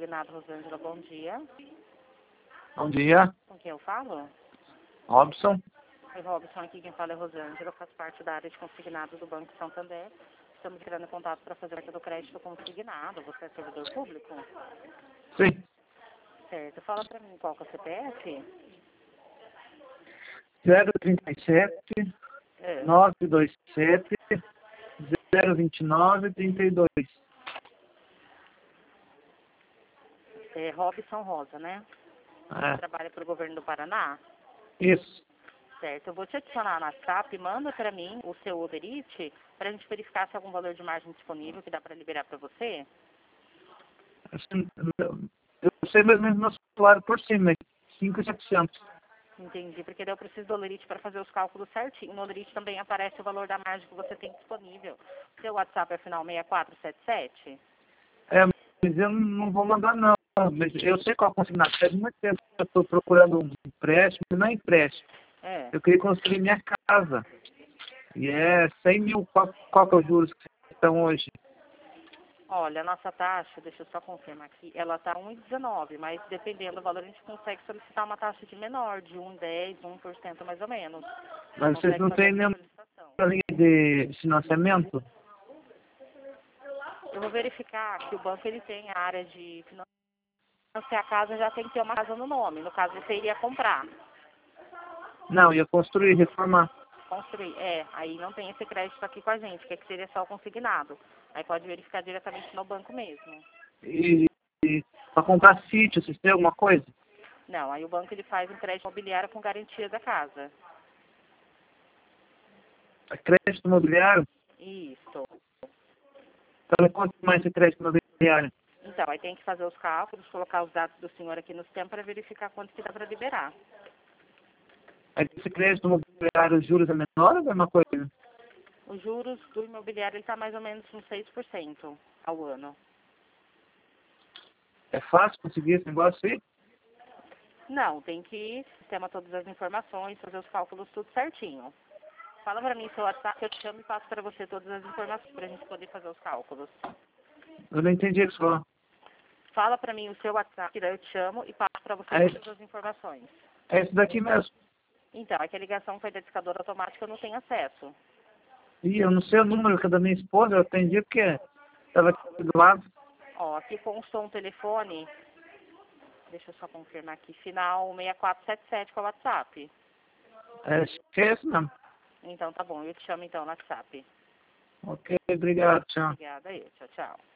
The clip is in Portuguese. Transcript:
Consignado Rosângela, bom dia. Bom dia, Com quem eu falo? Robson. Oi, Robson, aqui quem fala é Rosângela, eu faço parte da área de consignado do Banco Santander. Estamos entrando em contato para fazer a carta do crédito consignado. Você é servidor público? Sim, Certo. Fala para mim qual que é o CPF? 037 É. 927 029 32. É Robson Rosa, né? É, Trabalha para o governo do Paraná? isso. Certo. Eu vou te adicionar no WhatsApp, manda para mim o seu overite para a gente verificar se há algum valor de margem disponível que dá para liberar para você. Assim, eu sei mais ou menos meu salário por cima, 5.700. Entendi, porque daí eu preciso do overite para fazer os cálculos certinho. No overite também aparece o valor da margem que você tem disponível. Seu WhatsApp é final 6477? É, mas eu não vou mandar não. Mas eu sei qual consignado. Faz muito tempo que eu estou procurando um empréstimo, não é empréstimo. É. Eu queria construir minha casa. E é 100 mil. Qual que é os juros que estão hoje? Olha, a nossa taxa, deixa eu só confirmar aqui, ela está 1,19, mas dependendo do valor a gente consegue solicitar uma taxa de menor, de 1,10, 1% mais ou menos. Mas vocês Consegue não fazer têm essa nenhuma solicitação. linha de financiamento? Eu vou verificar que o banco ele tem a área de financiar a casa, já tem que ter uma casa no nome. No caso, você iria comprar, Não, ia construir, reformar. construir. É, aí não tem esse crédito aqui com a gente, que seria só o consignado. Aí pode verificar diretamente no banco mesmo. E para comprar sítio, vocês têm alguma coisa? Não, aí o banco ele faz um crédito imobiliário com garantia da casa. É crédito imobiliário? Isso. Então, quanto mais esse crédito imobiliário? Então, aí tem que fazer os cálculos, colocar os dados do senhor aqui no sistema para verificar quanto que dá para liberar. Aí esse crédito imobiliário, os juros é menor ou é a mesma coisa? Os juros do imobiliário está mais ou menos uns 6% ao ano. É fácil conseguir esse negócio aí? Não, tem que ir, sistema todas as informações, fazer os cálculos tudo certinho. Fala para mim seu WhatsApp, que eu te chamo e passo para você todas as informações para a gente poder fazer os cálculos. Eu não entendi o que você falou. Fala para mim o seu WhatsApp, que daí eu te chamo e passo para você É, todas as informações. é esse daqui mesmo. Então, é que a ligação foi da discadora automática, eu não tenho acesso. Ih, eu não sei o número que é da minha esposa, eu atendi porque estava aqui do lado. Ó, aqui constou um telefone, deixa eu só confirmar aqui, final 6477 com o WhatsApp. É, acho que é esse mesmo. Então tá bom, eu te chamo então no WhatsApp. Ok, obrigado, tchau. Obrigada aí, tchau, tchau.